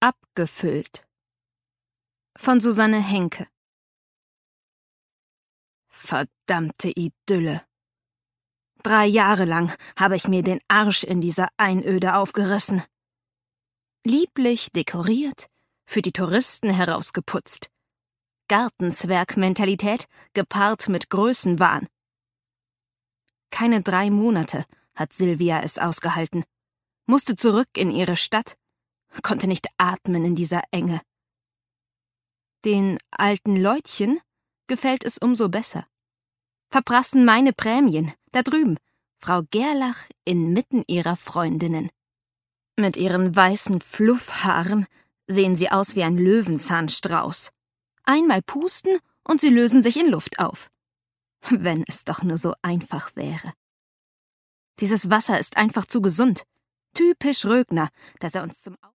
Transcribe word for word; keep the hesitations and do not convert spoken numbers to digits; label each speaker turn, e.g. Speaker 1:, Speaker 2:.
Speaker 1: Abgefüllt von Susanne Henke. Verdammte Idylle. Drei Jahre lang habe ich mir den Arsch in dieser Einöde aufgerissen. Lieblich dekoriert, für die Touristen herausgeputzt. Gartenzwerg-Mentalität gepaart mit Größenwahn. Keine drei Monate hat Silvia es ausgehalten. Musste zurück in ihre Stadt, konnte nicht atmen in dieser Enge. Den alten Leutchen gefällt es umso besser. Verprassen meine Prämien, da drüben, Frau Gerlach inmitten ihrer Freundinnen. Mit ihren weißen Fluffhaaren sehen sie aus wie ein Löwenzahnstrauß. Einmal pusten und sie lösen sich in Luft auf. Wenn es doch nur so einfach wäre. Dieses Wasser ist einfach zu gesund. Typisch Rögner, dass er uns zum